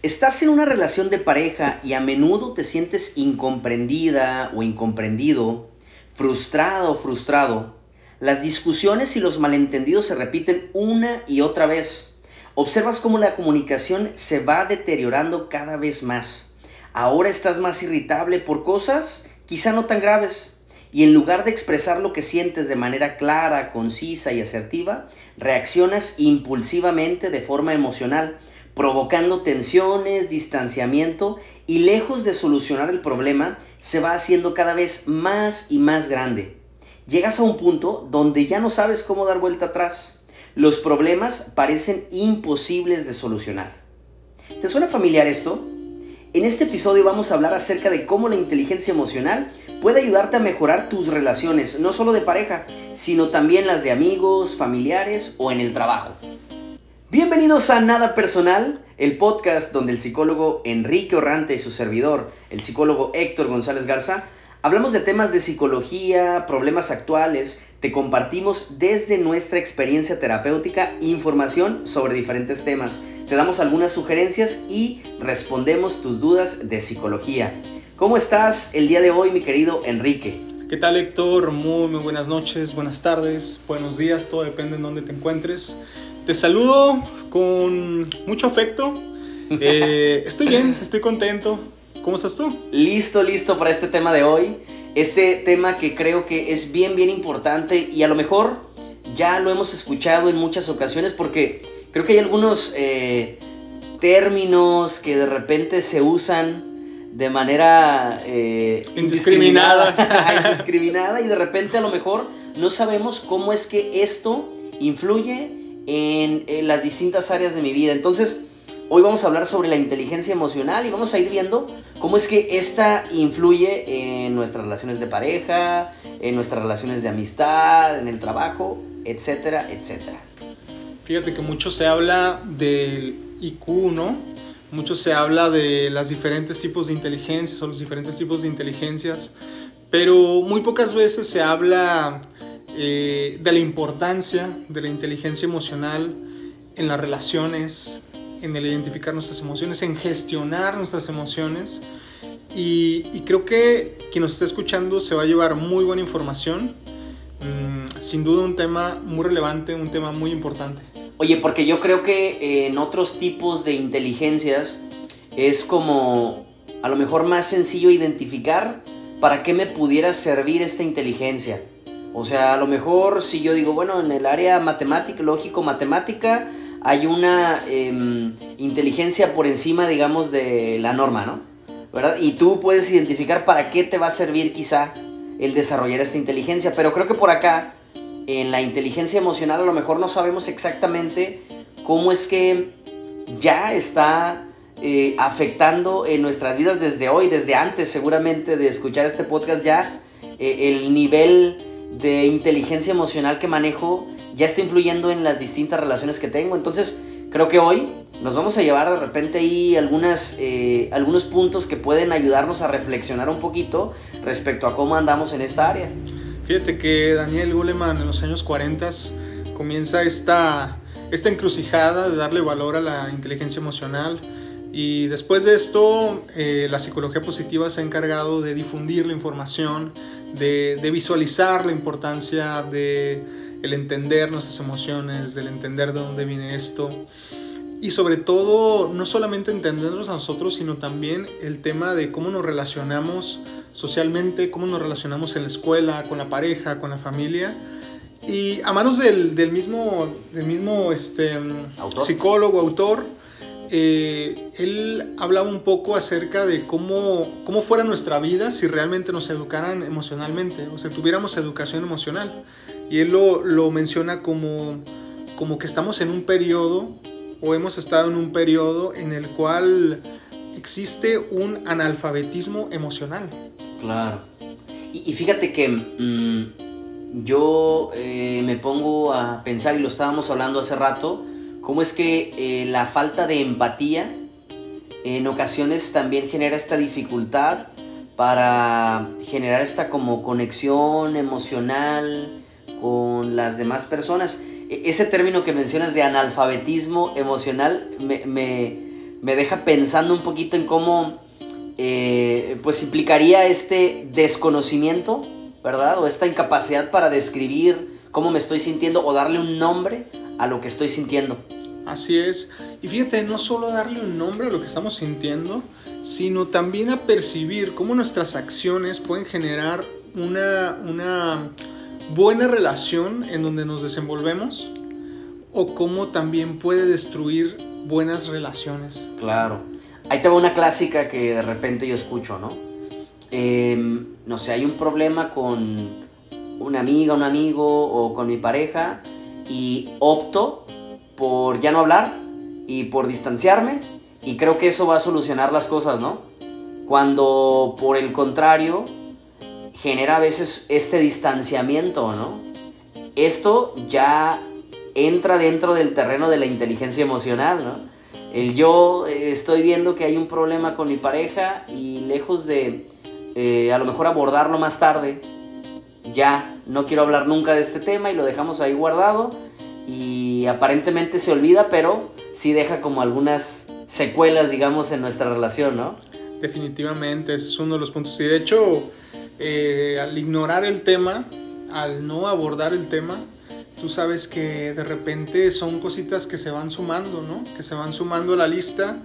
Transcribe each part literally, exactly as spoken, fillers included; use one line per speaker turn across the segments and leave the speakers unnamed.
Estás en una relación de pareja y a menudo te sientes incomprendida o incomprendido, frustrada o frustrado. Las discusiones y los malentendidos se repiten una y otra vez. Observas cómo la comunicación se va deteriorando cada vez más. Ahora estás más irritable por cosas quizá no tan graves. Y en lugar de expresar lo que sientes de manera clara, concisa y asertiva, reaccionas impulsivamente de forma emocional, provocando tensiones, distanciamiento y lejos de solucionar el problema, se va haciendo cada vez más y más grande. Llegas a un punto donde ya no sabes cómo dar vuelta atrás. Los problemas parecen imposibles de solucionar. ¿Te suena familiar esto? En este episodio vamos a hablar acerca de cómo la inteligencia emocional puede ayudarte a mejorar tus relaciones, no solo de pareja, sino también las de amigos, familiares o en el trabajo. Bienvenidos a Nada Personal, el podcast donde el psicólogo Enrique Orrante y su servidor, el psicólogo Héctor González Garza, hablamos de temas de psicología, problemas actuales, te compartimos desde nuestra experiencia terapéutica información sobre diferentes temas, te damos algunas sugerencias y respondemos tus dudas de psicología. ¿Cómo estás el día de hoy, mi querido Enrique?
¿Qué tal, Héctor? Muy, muy buenas noches, buenas tardes, buenos días, todo depende en dónde te encuentres. Te saludo con mucho afecto. Eh, estoy bien, estoy contento. ¿Cómo estás tú?
Listo, listo para este tema de hoy. Este tema que creo que es bien, bien importante y a lo mejor ya lo hemos escuchado en muchas ocasiones porque creo que hay algunos eh, términos que de repente se usan de manera eh,
indiscriminada.
indiscriminada, indiscriminada y de repente a lo mejor no sabemos cómo es que esto influye en, en las distintas áreas de mi vida. Entonces, hoy vamos a hablar sobre la inteligencia emocional y vamos a ir viendo cómo es que esta influye en nuestras relaciones de pareja, en nuestras relaciones de amistad, en el trabajo, etcétera, etcétera.
Fíjate que mucho se habla del I Q, ¿no? Mucho se habla de los diferentes tipos de inteligencias o los diferentes tipos de inteligencias, pero muy pocas veces se habla eh, de la importancia de la inteligencia emocional en las relaciones, en el identificar nuestras emociones, en gestionar nuestras emociones. Y, y creo que quien nos está escuchando se va a llevar muy buena información. Mm, sin duda un tema muy relevante, un tema muy importante.
Oye, porque yo creo que en otros tipos de inteligencias es como a lo mejor más sencillo identificar para qué me pudiera servir esta inteligencia. O sea, a lo mejor si yo digo, bueno, en el área matemática, lógico-matemática, hay una eh, inteligencia por encima, digamos, de la norma, ¿no? ¿Verdad? Y tú puedes identificar para qué te va a servir quizá el desarrollar esta inteligencia. Pero creo que por acá, en la inteligencia emocional, a lo mejor no sabemos exactamente cómo es que ya está eh, afectando en nuestras vidas desde hoy, desde antes seguramente de escuchar este podcast ya, eh, el nivel de inteligencia emocional que manejo ya está influyendo en las distintas relaciones que tengo. Entonces creo que hoy nos vamos a llevar de repente ahí algunas, eh, algunos puntos que pueden ayudarnos a reflexionar un poquito respecto a cómo andamos en esta área.
Fíjate que Daniel Goleman en los años cuarenta comienza esta, esta encrucijada de darle valor a la inteligencia emocional, y después de esto eh, la psicología positiva se ha encargado de difundir la información, de, de visualizar la importancia de el entender nuestras emociones, del entender de dónde viene esto, y sobre todo no solamente entendernos a nosotros, sino también el tema de cómo nos relacionamos socialmente, cómo nos relacionamos en la escuela, con la pareja, con la familia. Y a manos del, del mismo, del mismo este, ¿Autor? psicólogo, autor, eh, él hablaba un poco acerca de cómo, cómo fuera nuestra vida si realmente nos educaran emocionalmente, o sea, tuviéramos educación emocional. Y él lo, lo menciona como, como que estamos en un periodo, o hemos estado en un periodo en el cual existe un analfabetismo emocional.
Claro. Y, y fíjate que mmm, yo eh, me pongo a pensar, y lo estábamos hablando hace rato, cómo es que eh, la falta de empatía en ocasiones también genera esta dificultad para generar esta como conexión emocional con las demás personas. Ese término que mencionas de analfabetismo emocional me, me, me deja pensando un poquito en cómo eh, pues implicaría este desconocimiento, ¿verdad? O esta incapacidad para describir cómo me estoy sintiendo o darle un nombre a lo que estoy sintiendo.
Así es. Y fíjate, no solo darle un nombre a lo que estamos sintiendo, sino también a percibir cómo nuestras acciones pueden generar una, una buena relación en donde nos desenvolvemos, o cómo también puede destruir buenas relaciones.
Claro. Ahí te va una clásica que de repente yo escucho, ¿no? Eh, no sé, hay un problema con una amiga, un amigo o con mi pareja y opto por ya no hablar y por distanciarme y creo que eso va a solucionar las cosas, ¿no? Cuando por el contrario genera a veces este distanciamiento, ¿no? Esto ya entra dentro del terreno de la inteligencia emocional, ¿no? El yo eh, estoy viendo que hay un problema con mi pareja y lejos de eh, a lo mejor abordarlo más tarde, ya no quiero hablar nunca de este tema y lo dejamos ahí guardado y aparentemente se olvida, pero sí deja como algunas secuelas, digamos, en nuestra relación, ¿no?
Definitivamente, ese es uno de los puntos. Y de hecho, eh, al ignorar el tema, al no abordar el tema, tú sabes que de repente son cositas que se van sumando, ¿no? Que se van sumando a la lista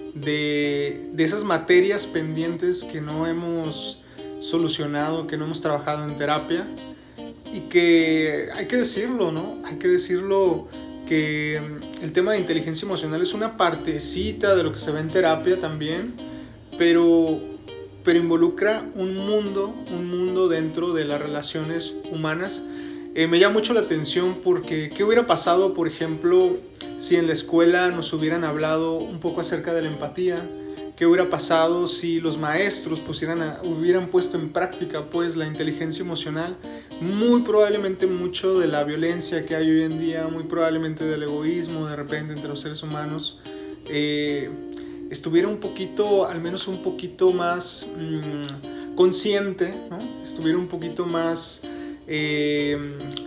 de, de esas materias pendientes que no hemos solucionado, que no hemos trabajado en terapia, y que hay que decirlo, ¿no? Hay que decirlo que el tema de inteligencia emocional es una partecita de lo que se ve en terapia también, pero, pero involucra un mundo, un mundo dentro de las relaciones humanas. Eh, me llama mucho la atención porque ¿qué hubiera pasado, por ejemplo, si en la escuela nos hubieran hablado un poco acerca de la empatía? ¿Qué hubiera pasado si los maestros pusieran a, hubieran puesto en práctica pues, la inteligencia emocional? Muy probablemente mucho de la violencia que hay hoy en día, muy probablemente del egoísmo de repente entre los seres humanos, eh, estuviera un poquito, al menos un poquito más mmm, consciente, ¿no? Estuviera un poquito más eh,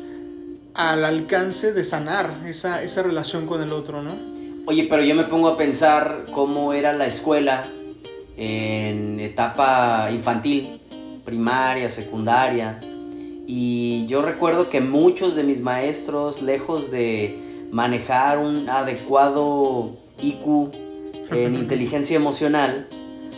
al alcance de sanar esa, esa relación con el otro, ¿no?
Oye, pero yo me pongo a pensar cómo era la escuela en etapa infantil, primaria, secundaria. Y yo recuerdo que muchos de mis maestros, lejos de manejar un adecuado I Q en inteligencia emocional,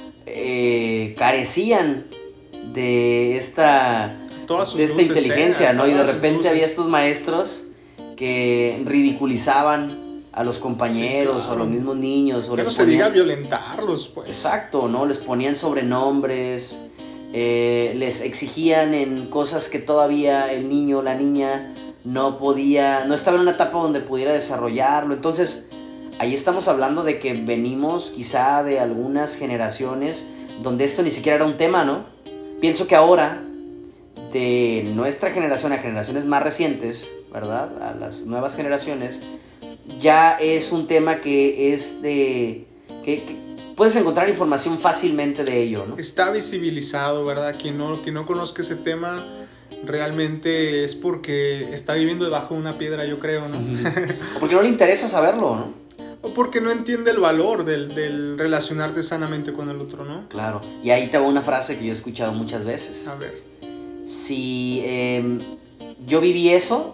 eh, carecían de esta, de esta inteligencia, ¿no? Y de repente había estos maestros que ridiculizaban a los compañeros, sí, claro, o a los mismos niños. O
que
les
no se
ponían,
diga violentarlos, pues.
Exacto, ¿no? Les ponían sobrenombres, eh, les exigían en cosas que todavía el niño o la niña no podía, no estaba en una etapa donde pudiera desarrollarlo. Entonces, ahí estamos hablando de que venimos quizá de algunas generaciones donde esto ni siquiera era un tema, ¿no? Pienso que ahora, de nuestra generación a generaciones más recientes, ¿verdad? A las nuevas generaciones, ya es un tema que es de... que, que puedes encontrar información fácilmente de ello, ¿no?
Está visibilizado, ¿verdad? Quien no, quien no conozca ese tema realmente es porque está viviendo debajo de una piedra, yo creo, ¿no?
Uh-huh. O porque no le interesa saberlo, ¿no?
O porque no entiende el valor del, del relacionarte sanamente con el otro, ¿no?
Claro. Y ahí te va una frase que yo he escuchado muchas veces.
A ver.
Si eh, yo viví eso...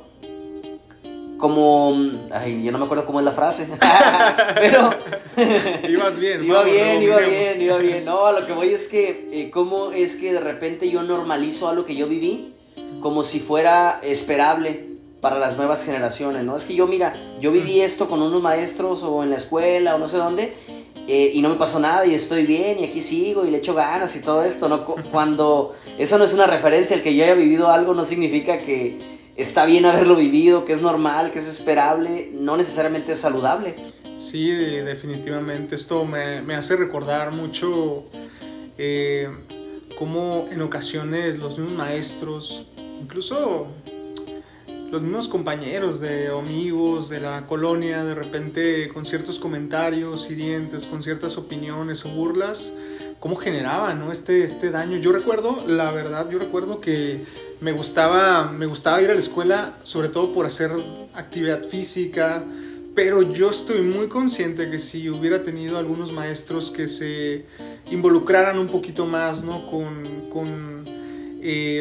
como... Ay, yo no me acuerdo cómo es la frase. Pero...
Ibas bien.
Iba
vamos,
bien, iba
miremos.
bien, iba bien. No, a lo que voy es que... Eh, ¿Cómo es que de repente yo normalizo algo que yo viví? Como si fuera esperable para las nuevas generaciones, ¿no? Es que yo, mira, yo viví esto con unos maestros o en la escuela o no sé dónde... Eh, y no me pasó nada y estoy bien y aquí sigo y le echo ganas y todo esto, ¿no? Cuando eso no es una referencia, el que yo haya vivido algo no significa que está bien haberlo vivido, que es normal, que es esperable, no necesariamente es saludable.
Sí, definitivamente. Esto me, me hace recordar mucho eh, cómo en ocasiones los mismos maestros, incluso los mismos compañeros de amigos de la colonia, de repente con ciertos comentarios hirientes, con ciertas opiniones o burlas, cómo generaban, ¿no? este, este daño. Yo recuerdo, la verdad, yo recuerdo que me gustaba, me gustaba ir a la escuela, sobre todo por hacer actividad física, pero yo estoy muy consciente que si hubiera tenido algunos maestros que se involucraran un poquito más, ¿no? con, con eh,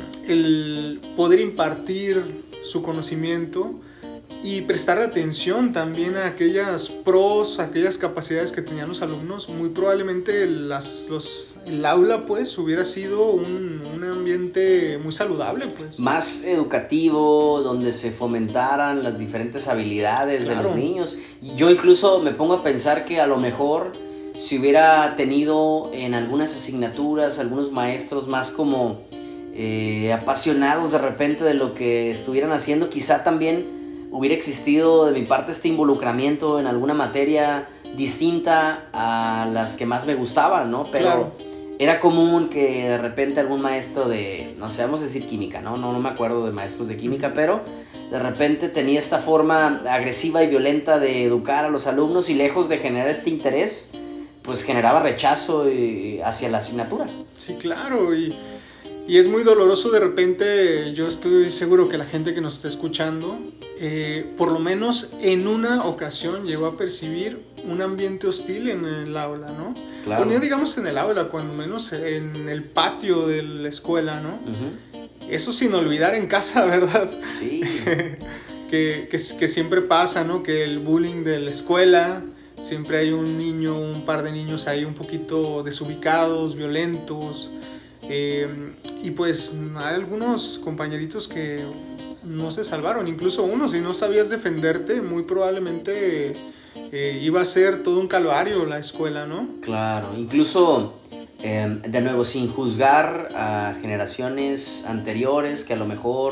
el poder impartir su conocimiento y prestar atención también a aquellas pros, a aquellas capacidades que tenían los alumnos, muy probablemente las, los, el aula pues hubiera sido un, un ambiente muy saludable pues.
Más educativo, donde se fomentaran las diferentes habilidades claro. de los niños. Yo incluso me pongo a pensar que a lo mejor si hubiera tenido en algunas asignaturas algunos maestros más como eh, apasionados de repente de lo que estuvieran haciendo, quizá también hubiera existido de mi parte este involucramiento en alguna materia distinta a las que más me gustaban, ¿no? Pero claro. era común que de repente algún maestro de, no sé, vamos a decir química, ¿no? No, no me acuerdo de maestros de química, pero de repente tenía esta forma agresiva y violenta de educar a los alumnos y lejos de generar este interés, pues generaba rechazo hacia la asignatura.
Sí, claro, y... Y es muy doloroso de repente, yo estoy seguro que la gente que nos está escuchando, eh, por lo menos en una ocasión llegó a percibir un ambiente hostil en el aula, ¿no? Claro. O no digamos en el aula, cuando menos en el patio de la escuela, ¿no? Uh-huh. Eso sin olvidar en casa, ¿verdad?
Sí.
que, que, que siempre pasa, ¿no? Que el bullying de la escuela, siempre hay un niño, un par de niños ahí un poquito desubicados, violentos. Eh, y pues hay algunos compañeritos que no se salvaron, incluso uno, si no sabías defenderte, muy probablemente eh, iba a ser todo un calvario la escuela, ¿no?
Claro, incluso, eh, de nuevo, sin juzgar a generaciones anteriores que a lo mejor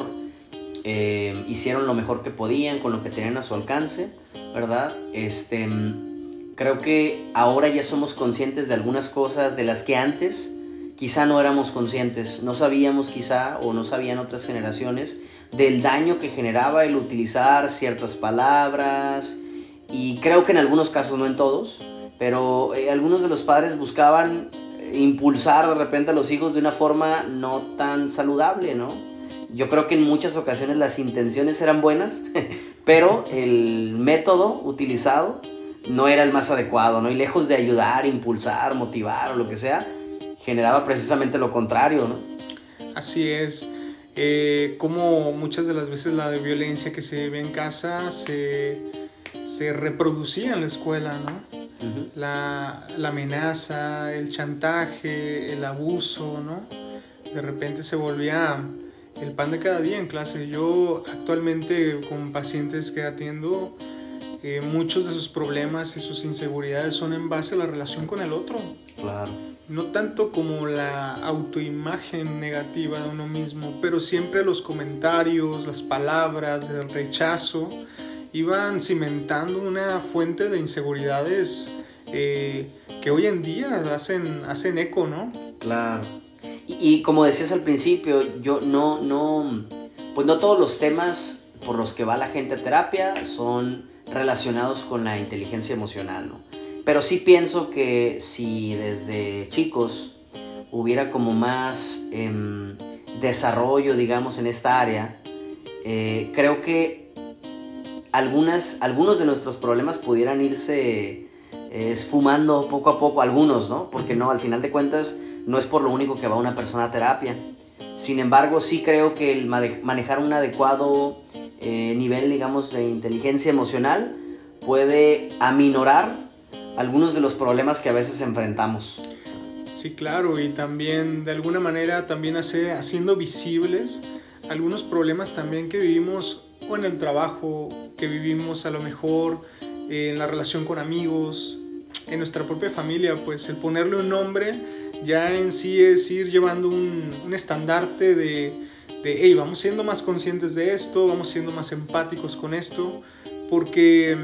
eh, hicieron lo mejor que podían con lo que tenían a su alcance, ¿verdad? Este, creo que ahora ya somos conscientes de algunas cosas de las que antes quizá no éramos conscientes, no sabíamos quizá o no sabían otras generaciones del daño que generaba el utilizar ciertas palabras, y creo que en algunos casos, no en todos, pero eh, algunos de los padres buscaban impulsar de repente a los hijos de una forma no tan saludable, ¿no? Yo creo que en muchas ocasiones las intenciones eran buenas, pero el método utilizado no era el más adecuado, ¿no? Y lejos de ayudar, impulsar, motivar o lo que sea, generaba precisamente lo contrario, ¿no?
Así es. Eh, como muchas de las veces la de violencia que se ve en casa se, se reproducía en la escuela, ¿no? Uh-huh. La, la amenaza, el chantaje, el abuso, ¿no? De repente se volvía el pan de cada día en clase. Yo actualmente con pacientes que atiendo, eh, muchos de sus problemas y sus inseguridades son en base a la relación con el otro.
Claro.
No tanto como la autoimagen negativa de uno mismo, pero siempre los comentarios, las palabras, el rechazo iban cimentando una fuente de inseguridades eh, que hoy en día hacen, hacen eco, ¿no?
Claro. Y, y como decías al principio, yo no, no, pues no todos los temas por los que va la gente a terapia son relacionados con la inteligencia emocional, ¿no? Pero sí pienso que si desde chicos hubiera como más eh, desarrollo, digamos, en esta área, eh, creo que algunas, algunos de nuestros problemas pudieran irse eh, esfumando poco a poco, algunos, ¿no? Porque no, al final de cuentas, no es por lo único que va una persona a terapia. Sin embargo, sí creo que el manejar un adecuado eh, nivel, digamos, de inteligencia emocional puede aminorar algunos de los problemas que a veces enfrentamos.
Sí, claro, y también de alguna manera también hace, haciendo visibles algunos problemas también que vivimos o en el trabajo, que vivimos a lo mejor eh, en la relación con amigos, en nuestra propia familia. Pues el ponerle un nombre ya en sí es ir llevando un, un estandarte de, de hey, vamos siendo más conscientes de esto, vamos siendo más empáticos con esto, porque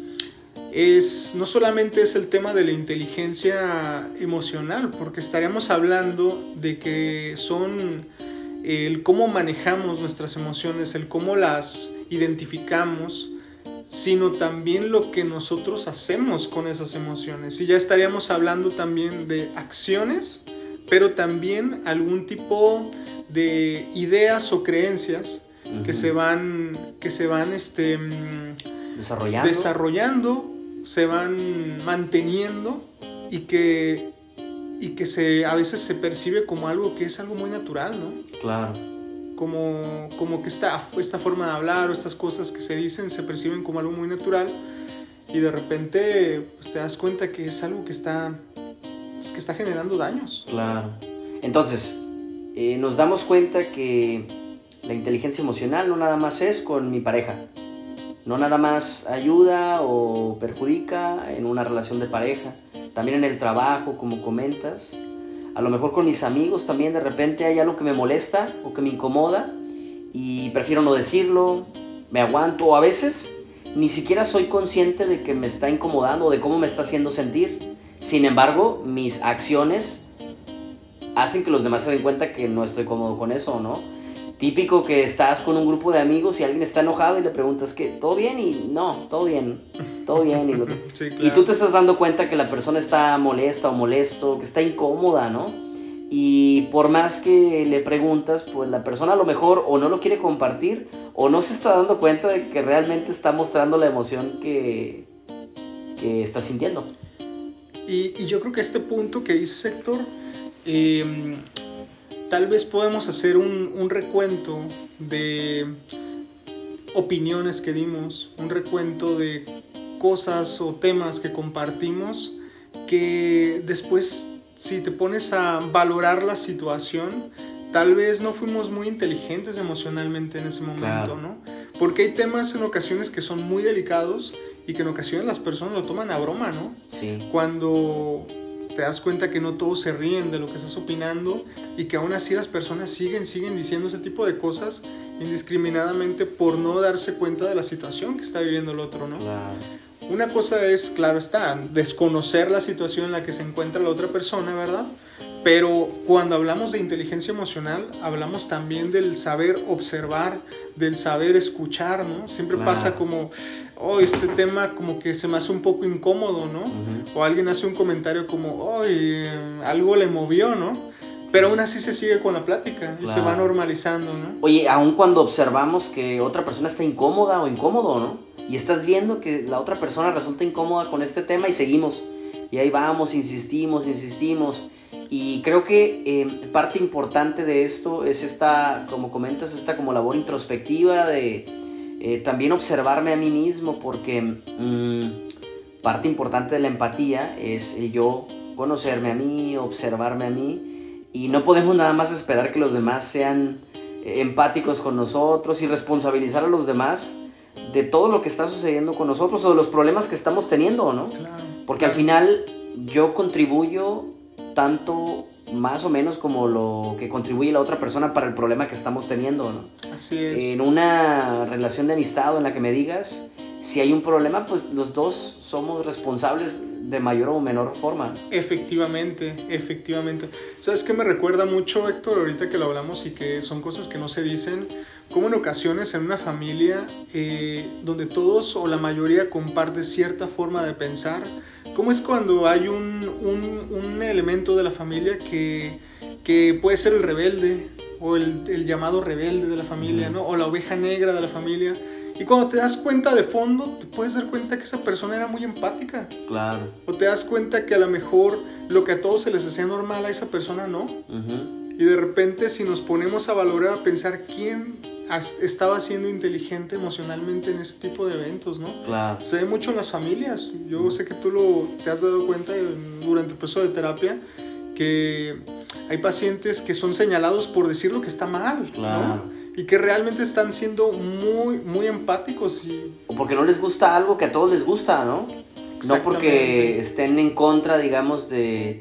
es, no solamente es el tema de la inteligencia emocional, porque estaríamos hablando de que son el cómo manejamos nuestras emociones, el cómo las identificamos, sino también lo que nosotros hacemos con esas emociones. Y ya estaríamos hablando también de acciones, pero también algún tipo de ideas o creencias uh-huh. que se van, que se van este,
desarrollando,
desarrollando se van manteniendo y que, y que se, a veces se percibe como algo que es algo muy natural, ¿no?
Claro.
Como, como que esta, esta forma de hablar o estas cosas que se dicen se perciben como algo muy natural y de repente pues, te das cuenta que es algo que está, pues, que está generando daños.
Claro. Entonces, eh, nos damos cuenta que la inteligencia emocional no nada más es con mi pareja. No nada más ayuda o perjudica en una relación de pareja. También en el trabajo, como comentas. A lo mejor con mis amigos también de repente hay algo que me molesta o que me incomoda y prefiero no decirlo, me aguanto o a veces ni siquiera soy consciente de que me está incomodando o de cómo me está haciendo sentir. Sin embargo, mis acciones hacen que los demás se den cuenta que no estoy cómodo con eso, ¿no? Típico que estás con un grupo de amigos y alguien está enojado y le preguntas que ¿todo bien? Y no, todo bien, todo bien. Y, lo que...
sí, claro.
Y tú te estás dando cuenta que la persona está molesta o molesto, que está incómoda, ¿no? Y por más que le preguntas, pues la persona a lo mejor o no lo quiere compartir o no se está dando cuenta de que realmente está mostrando la emoción que, que está sintiendo.
Y, y yo creo que este punto que dices, Héctor, eh, tal vez podemos hacer un, un recuento de opiniones que dimos, un recuento de cosas o temas que compartimos que después, si te pones a valorar la situación, tal vez no fuimos muy inteligentes emocionalmente en ese momento, claro. ¿no? Porque hay temas en ocasiones que son muy delicados y que en ocasiones las personas lo toman a broma, ¿no?
Sí.
Cuando te das cuenta que no todos se ríen de lo que estás opinando y que aún así las personas siguen, siguen diciendo ese tipo de cosas indiscriminadamente por no darse cuenta de la situación que está viviendo el otro, ¿no?
Claro.
Una cosa es, claro está, desconocer la situación en la que se encuentra la otra persona, ¿verdad? Pero cuando hablamos de inteligencia emocional, hablamos también del saber observar, del saber escuchar, ¿no? Siempre claro. pasa como, oh, este tema como que se me hace un poco incómodo, ¿no? Uh-huh. O alguien hace un comentario como, oh, eh, algo le movió, ¿no? Pero aún así se sigue con la plática y claro. se va normalizando, ¿no?
Oye, aun cuando observamos que otra persona está incómoda o incómodo, ¿no? Y estás viendo que la otra persona resulta incómoda con este tema y seguimos. Y ahí vamos, insistimos, insistimos. Y creo que eh, parte importante de esto es esta, como comentas, esta como labor introspectiva de eh, también observarme a mí mismo, porque mmm, parte importante de la empatía es el yo conocerme a mí, observarme a mí, y no podemos nada más esperar que los demás sean eh, empáticos con nosotros y responsabilizar a los demás de todo lo que está sucediendo con nosotros o de los problemas que estamos teniendo, ¿no?
Claro.
Porque al final yo contribuyo tanto más o menos como lo que contribuye la otra persona para el problema que estamos teniendo, ¿no?
Así es.
En una relación de amistad o en la que me digas, si hay un problema, pues los dos somos responsables de mayor o menor forma.
Efectivamente, efectivamente. ¿Sabes qué me recuerda mucho, Héctor, ahorita que lo hablamos y que son cosas que no se dicen? Como en ocasiones en una familia eh, donde todos o la mayoría comparte cierta forma de pensar, ¿cómo es cuando hay un, un, un elemento de la familia que, que puede ser el rebelde o el, el llamado rebelde de la familia, ¿no? O la oveja negra de la familia? Y cuando te das cuenta de fondo, te puedes dar cuenta que esa persona era muy empática.
Claro.
O te das cuenta que a lo mejor lo que a todos se les hacía normal, a esa persona no.
Uh-huh.
Y de repente si nos ponemos a valorar, a pensar quién estaba siendo inteligente emocionalmente en ese tipo de eventos, ¿no?
Claro.
Se ve mucho en las familias. Yo sé que tú lo, te has dado cuenta durante el proceso de terapia que hay pacientes que son señalados por decir lo que está mal,
claro.
¿no? Y que realmente están siendo muy, muy empáticos. Y...
O porque no les gusta algo que a todos les gusta, ¿no? No porque estén en contra, digamos, de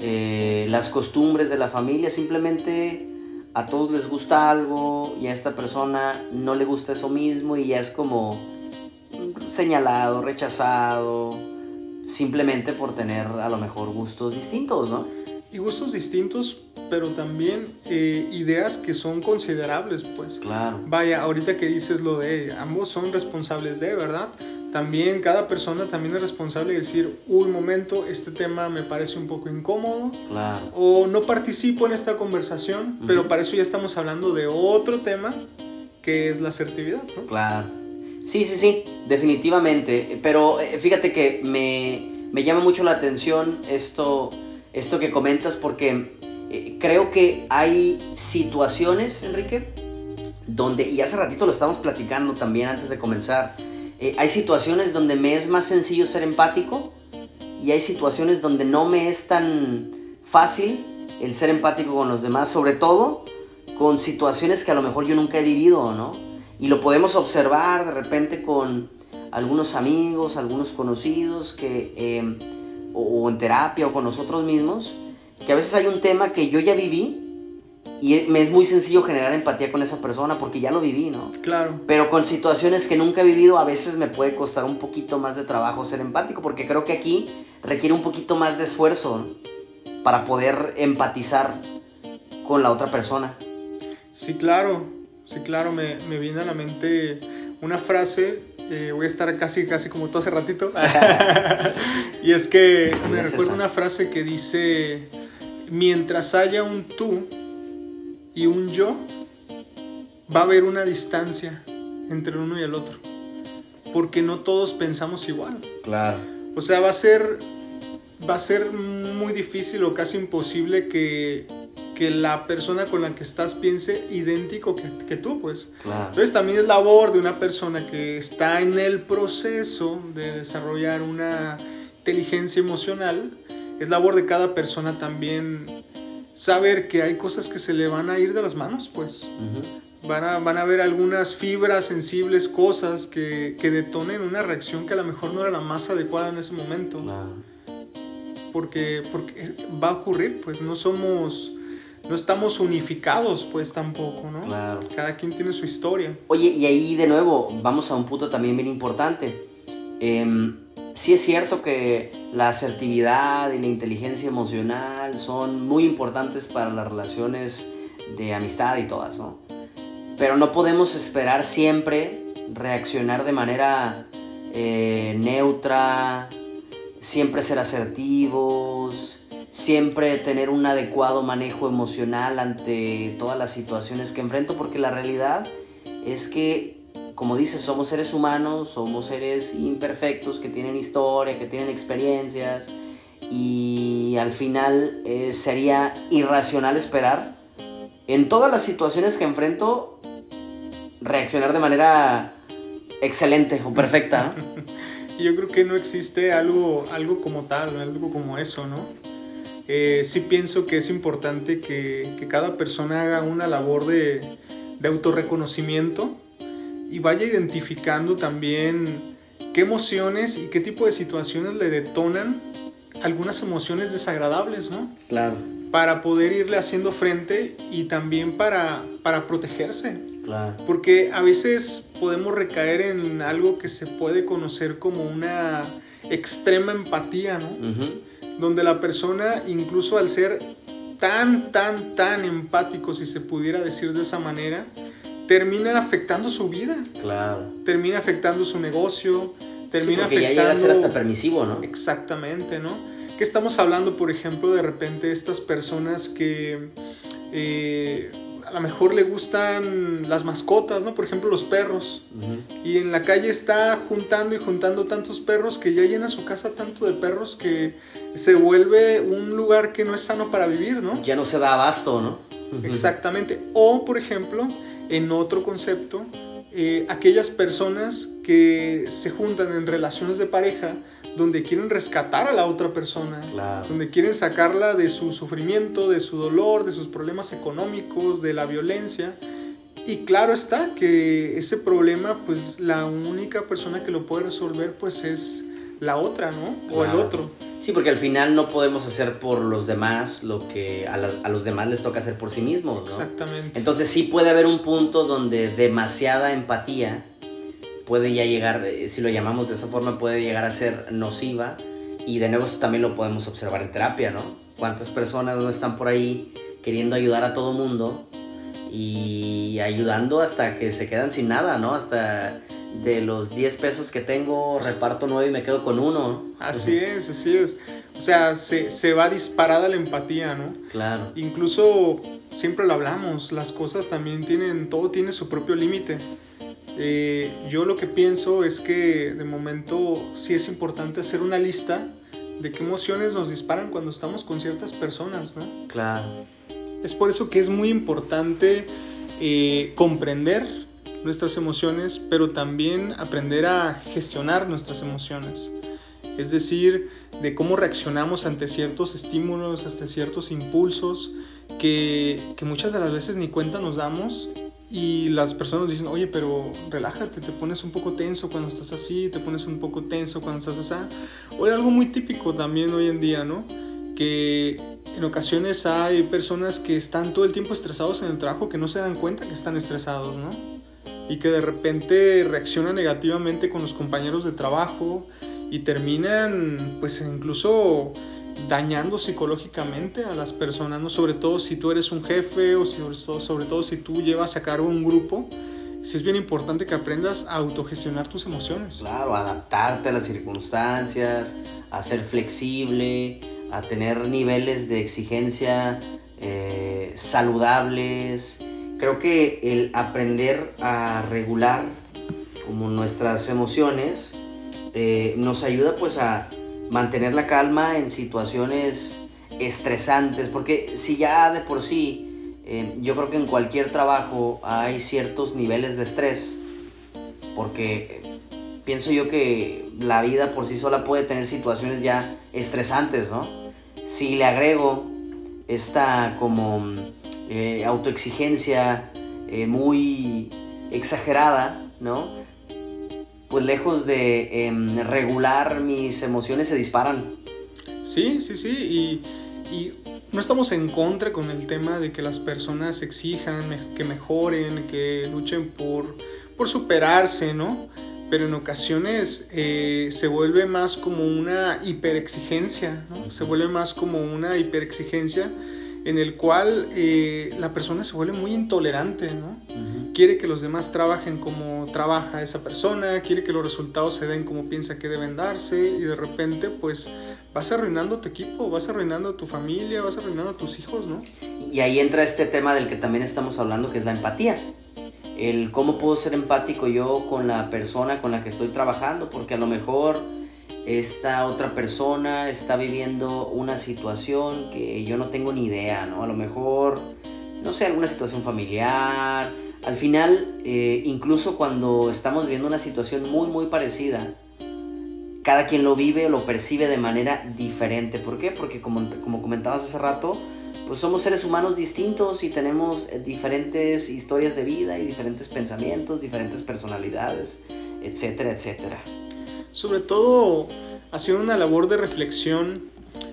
eh, las costumbres de la familia. Simplemente a todos les gusta algo y a esta persona no le gusta eso mismo y ya es como señalado, rechazado, simplemente por tener a lo mejor gustos distintos, ¿no?
Y gustos distintos, pero también eh, ideas que son considerables, pues.
Claro.
Vaya, ahorita que dices lo de ambos son responsables de, ¿verdad? También cada persona también es responsable de decir, uy, momento, este tema me parece un poco incómodo.
Claro.
O no participo en esta conversación, uh-huh. pero para eso ya estamos hablando de otro tema, que es la asertividad, ¿no?
Claro. Sí, sí, sí, definitivamente. Pero eh, fíjate que me, me llama mucho la atención esto, esto que comentas porque eh, creo que hay situaciones, Enrique, donde, y hace ratito lo estábamos platicando también antes de comenzar, eh, hay situaciones donde me es más sencillo ser empático y hay situaciones donde no me es tan fácil el ser empático con los demás, sobre todo con situaciones que a lo mejor yo nunca he vivido, ¿no? Y lo podemos observar de repente con algunos amigos, algunos conocidos, que, eh, o, o en terapia o con nosotros mismos, que a veces hay un tema que yo ya viví y me es muy sencillo generar empatía con esa persona porque ya lo viví, ¿no?
Claro.
Pero con situaciones que nunca he vivido a veces me puede costar un poquito más de trabajo ser empático porque creo que aquí requiere un poquito más de esfuerzo, ¿no? Para poder empatizar con la otra persona.
Sí, claro, sí, claro, me, me viene a la mente una frase, eh, voy a estar casi, casi como tú hace ratito, y es que me recuerdo una frase que dice, mientras haya un tú y un yo, va a haber una distancia entre el uno y el otro, porque no todos pensamos igual.
Claro.
O sea, va a ser, va a ser muy difícil o casi imposible que... que la persona con la que estás piense idéntico que, que tú, pues.
Claro.
Entonces también es labor de una persona que está en el proceso de desarrollar una inteligencia emocional, es labor de cada persona también saber que hay cosas que se le van a ir de las manos, pues. Uh-huh. Van a, van a haber algunas fibras sensibles, cosas que, que detonen una reacción que a lo mejor no era la más adecuada en ese momento.
Claro.
Porque, porque va a ocurrir, pues no somos... No estamos unificados, pues, tampoco, ¿no?
Claro.
Cada quien tiene su historia.
Oye, y ahí de nuevo, vamos a un punto también bien importante. Eh, sí es cierto que la asertividad y la inteligencia emocional son muy importantes para las relaciones de amistad y todas, ¿no? Pero no podemos esperar siempre reaccionar de manera eh, neutra, siempre ser asertivos, siempre tener un adecuado manejo emocional ante todas las situaciones que enfrento, porque la realidad es que, como dices, somos seres humanos, somos seres imperfectos que tienen historia, que tienen experiencias, y al final eh, sería irracional esperar en todas las situaciones que enfrento reaccionar de manera excelente o perfecta, ¿no?
Y yo creo que no existe algo, algo como tal, algo como eso, ¿no? Eh, sí pienso que es importante que, que cada persona haga una labor de, de autorreconocimiento y vaya identificando también qué emociones y qué tipo de situaciones le detonan algunas emociones desagradables, ¿no?
Claro.
Para poder irle haciendo frente y también para, para protegerse.
Claro.
Porque a veces podemos recaer en algo que se puede conocer como una extrema empatía, ¿no? Uh-huh. Donde la persona, incluso al ser tan, tan, tan empático, si se pudiera decir de esa manera, termina afectando su vida.
Claro.
Termina afectando su negocio, termina
sí, porque
afectando...
ya llega a ser hasta permisivo, ¿no?
Exactamente, ¿no? ¿Qué estamos hablando, por ejemplo, de repente estas personas que eh, a lo mejor le gustan las mascotas, ¿no? Por ejemplo, los perros. Uh-huh. Y en la calle está juntando y juntando tantos perros que ya llena su casa tanto de perros que se vuelve un lugar que no es sano para vivir, ¿no?
Ya no se da abasto, ¿no?
Uh-huh. Exactamente. O, por ejemplo, en otro concepto, eh, aquellas personas que se juntan en relaciones de pareja donde quieren rescatar a la otra persona,
claro. Donde
quieren sacarla de su sufrimiento, de su dolor, de sus problemas económicos, de la violencia. Y claro está que ese problema, pues la única persona que lo puede resolver, pues es la otra, ¿no? Claro. O el otro.
Sí, porque al final no podemos hacer por los demás lo que a, la, a los demás les toca hacer por sí mismos, ¿no?
Exactamente.
Entonces sí puede haber un punto donde demasiada empatía puede ya llegar, si lo llamamos de esa forma, puede llegar a ser nociva. Y de nuevo esto también lo podemos observar en terapia, ¿no? ¿Cuántas personas no están por ahí queriendo ayudar a todo mundo y ayudando hasta que se quedan sin nada, ¿no? Hasta de los diez pesos que tengo reparto nueve y me quedo con uno, ¿no?
Así es, así es. O sea, se, se va disparada la empatía, ¿no?
Claro.
Incluso siempre lo hablamos, las cosas también tienen, todo tiene su propio límite. Eh, yo lo que pienso es que de momento sí es importante hacer una lista de qué emociones nos disparan cuando estamos con ciertas personas, ¿no?
Claro.
Es por eso que es muy importante eh, comprender nuestras emociones, pero también aprender a gestionar nuestras emociones. Es decir, de cómo reaccionamos ante ciertos estímulos, ante ciertos impulsos, que, que muchas de las veces ni cuenta nos damos. Y las personas dicen, oye, pero relájate, te pones un poco tenso cuando estás así, te pones un poco tenso cuando estás así. O es algo muy típico también hoy en día, ¿no? Que en ocasiones hay personas que están todo el tiempo estresados en el trabajo, que no se dan cuenta que están estresados, ¿no? Y que de repente reaccionan negativamente con los compañeros de trabajo y terminan, pues, incluso dañando psicológicamente a las personas, ¿no? Sobre todo si tú eres un jefe o sobre todo, sobre todo si tú llevas a cargo un grupo, sí es bien importante que aprendas a autogestionar tus emociones.
Claro, adaptarte a las circunstancias, a ser flexible, a tener niveles de exigencia eh, saludables. Creo que el aprender a regular como nuestras emociones eh, nos ayuda pues a mantener la calma en situaciones estresantes, porque si ya de por sí eh, yo creo que en cualquier trabajo hay ciertos niveles de estrés, porque eh, pienso yo que la vida por sí sola puede tener situaciones ya estresantes, ¿no? Si le agrego esta como eh, autoexigencia eh, muy exagerada, ¿no? Pues lejos de eh, regular mis emociones se disparan.
Sí, sí, sí, y, y no estamos en contra con el tema de que las personas exijan, que mejoren, que luchen por, por superarse, ¿no? Pero en ocasiones eh, se vuelve más como una hiperexigencia, ¿no? Se vuelve más como una hiperexigencia en el cual eh, la persona se vuelve muy intolerante, ¿no? Uh-huh. Quiere que los demás trabajen como trabaja esa persona, quiere que los resultados se den como piensa que deben darse, y de repente pues vas arruinando tu equipo, vas arruinando a tu familia, vas arruinando a tus hijos, ¿no?
Y ahí entra este tema del que también estamos hablando, que es la empatía. El cómo puedo ser empático yo con la persona con la que estoy trabajando, porque a lo mejor esta otra persona está viviendo una situación que yo no tengo ni idea, ¿no? A lo mejor, no sé, alguna situación familiar. Al final, eh, incluso cuando estamos viviendo una situación muy, muy parecida, cada quien lo vive o lo percibe de manera diferente. ¿Por qué? Porque como, como comentabas hace rato, pues somos seres humanos distintos y tenemos diferentes historias de vida y diferentes pensamientos, diferentes personalidades, etcétera, etcétera.
Sobre todo haciendo una labor de reflexión,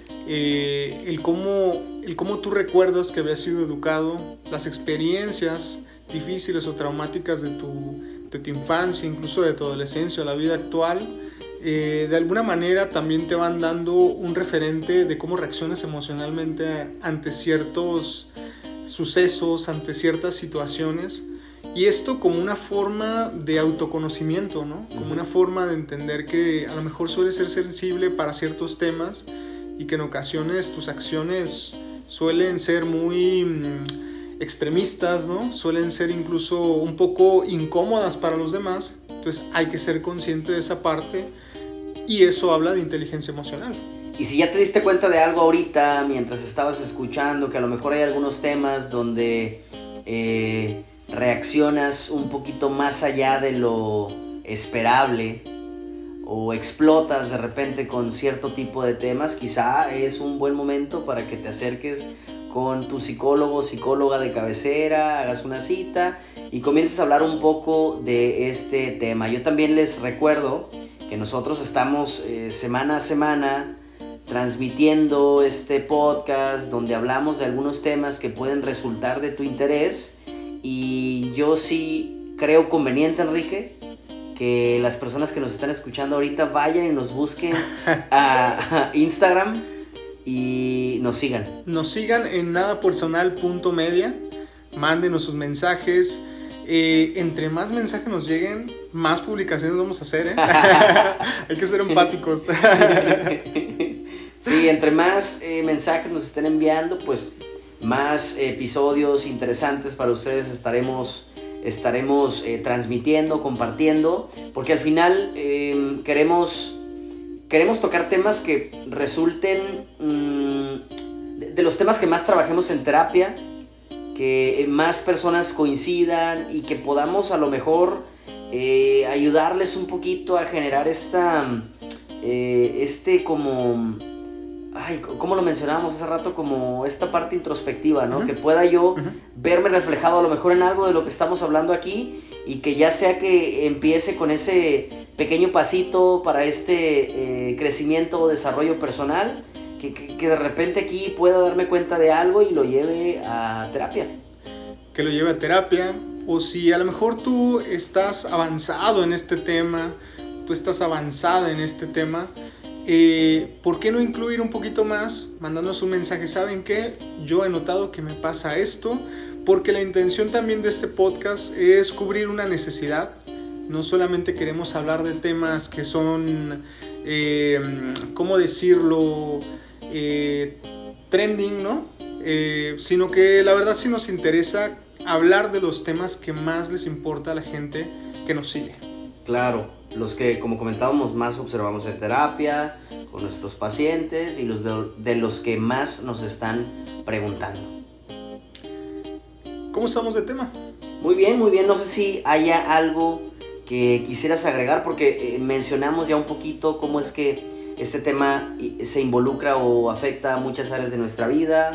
eh, el, cómo, el cómo tú recuerdas que habías sido educado, las experiencias difíciles o traumáticas de tu, de tu infancia, incluso de tu adolescencia o la vida actual, eh, de alguna manera también te van dando un referente de cómo reaccionas emocionalmente ante ciertos sucesos, ante ciertas situaciones. Y esto como una forma de autoconocimiento, ¿no? Como una forma de entender que a lo mejor sueles ser sensible para ciertos temas y que en ocasiones tus acciones suelen ser muy mmm, extremistas, ¿no? Suelen ser incluso un poco incómodas para los demás. Entonces hay que ser consciente de esa parte, y eso habla de inteligencia emocional.
Y si ya te diste cuenta de algo ahorita mientras estabas escuchando, que a lo mejor hay algunos temas donde Eh, reaccionas un poquito más allá de lo esperable o explotas de repente con cierto tipo de temas, quizá es un buen momento para que te acerques con tu psicólogo o psicóloga de cabecera, hagas una cita y comiences a hablar un poco de este tema. Yo también les recuerdo que nosotros estamos eh, semana a semana transmitiendo este podcast donde hablamos de algunos temas que pueden resultar de tu interés. Y yo sí creo conveniente, Enrique, que las personas que nos están escuchando ahorita vayan y nos busquen a, a Instagram y nos sigan.
Nos sigan en nadapersonal punto media, mándenos sus mensajes. Eh, entre más mensajes nos lleguen, más publicaciones vamos a hacer, ¿eh? Hay que ser empáticos.
Sí, entre más eh, mensajes nos estén enviando, pues más episodios interesantes para ustedes estaremos estaremos eh, transmitiendo, compartiendo, porque al final eh, queremos, queremos tocar temas que resulten mmm, de, de los temas que más trabajemos en terapia, que más personas coincidan y que podamos a lo mejor eh, ayudarles un poquito a generar esta, eh, este como... Ay, como lo mencionábamos hace rato, como esta parte introspectiva, ¿no? Uh-huh. Que pueda yo uh-huh. verme reflejado a lo mejor en algo de lo que estamos hablando aquí y que ya sea que empiece con ese pequeño pasito para este eh, crecimiento o desarrollo personal, que, que, que de repente aquí pueda darme cuenta de algo y lo lleve a terapia.
Que lo lleve a terapia, o si a lo mejor tú estás avanzado en este tema, tú estás avanzada en este tema, Eh, ¿por qué no incluir un poquito más? Mandándonos un mensaje. ¿Saben qué? Yo he notado que me pasa esto, porque la intención también de este podcast es cubrir una necesidad. No solamente queremos hablar de temas que son, eh, ¿cómo decirlo? Eh, trending, ¿no? Eh, sino que la verdad sí nos interesa hablar de los temas que más les importa a la gente que nos sigue.
Claro, los que, como comentábamos, más observamos en terapia, con nuestros pacientes y los de, de los que más nos están preguntando.
¿Cómo estamos de tema?
Muy bien, muy bien. No sé si haya algo que quisieras agregar, porque eh, mencionamos ya un poquito cómo es que este tema se involucra o afecta a muchas áreas de nuestra vida.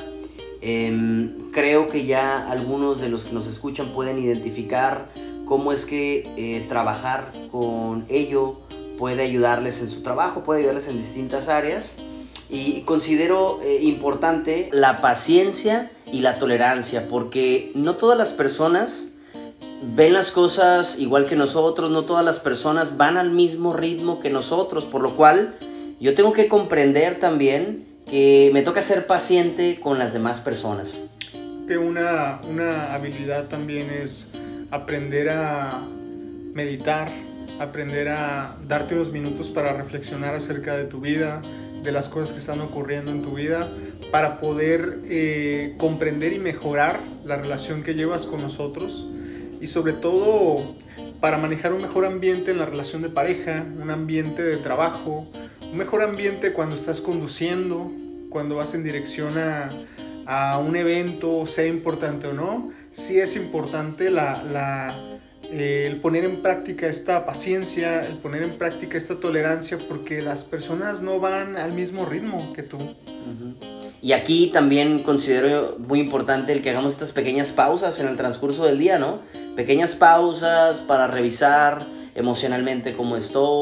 Eh, creo que ya algunos de los que nos escuchan pueden identificar cómo es que eh, trabajar con ello puede ayudarles en su trabajo, puede ayudarles en distintas áreas. Y considero eh, importante la paciencia y la tolerancia, porque no todas las personas ven las cosas igual que nosotros, no todas las personas van al mismo ritmo que nosotros, por lo cual yo tengo que comprender también que me toca ser paciente con las demás personas.
Que una, una habilidad también es aprender a meditar, aprender a darte unos minutos para reflexionar acerca de tu vida, de las cosas que están ocurriendo en tu vida, para poder eh, comprender y mejorar la relación que llevas con nosotros, y sobre todo para manejar un mejor ambiente en la relación de pareja, un ambiente de trabajo, un mejor ambiente cuando estás conduciendo, cuando vas en dirección a, a un evento, sea importante o no. Sí es importante la, la, eh, el poner en práctica esta paciencia, el poner en práctica esta tolerancia, porque las personas no van al mismo ritmo que tú.
Uh-huh. Y aquí también considero muy importante el que hagamos estas pequeñas pausas en el transcurso del día, ¿no? Pequeñas pausas para revisar emocionalmente cómo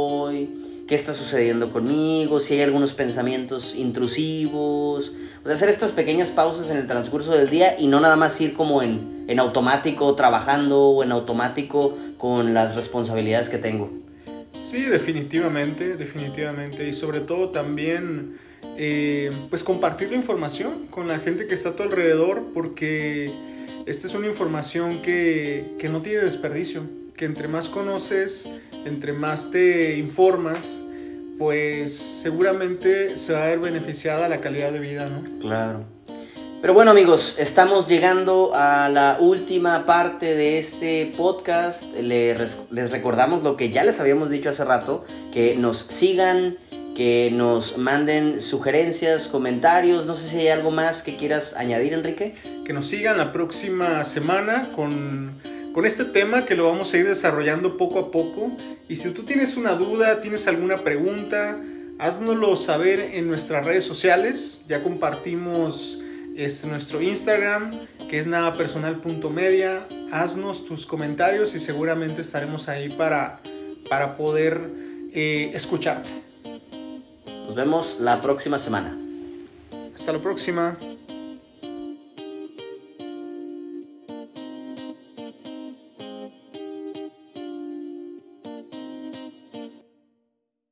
estoy, qué está sucediendo conmigo, si hay algunos pensamientos intrusivos. O sea, hacer estas pequeñas pausas en el transcurso del día y no nada más ir como en, en automático trabajando o en automático con las responsabilidades que tengo.
Sí, definitivamente, definitivamente. Y sobre todo también, eh, pues compartir la información con la gente que está a tu alrededor, porque esta es una información que, que no tiene desperdicio, que entre más conoces, entre más te informas, pues seguramente se va a ver beneficiada la calidad de vida, ¿no?
Claro. Pero bueno, amigos, estamos llegando a la última parte de este podcast. Les, les recordamos lo que ya les habíamos dicho hace rato, que nos sigan, que nos manden sugerencias, comentarios. No sé si hay algo más que quieras añadir, Enrique.
Que nos sigan la próxima semana con, con este tema, que lo vamos a ir desarrollando poco a poco. Y si tú tienes una duda, tienes alguna pregunta, háznoslo saber en nuestras redes sociales. Ya compartimos este, nuestro Instagram, que es nadapersonal punto media. Haznos tus comentarios y seguramente estaremos ahí para, para poder eh, escucharte.
Nos vemos la próxima semana.
Hasta la próxima.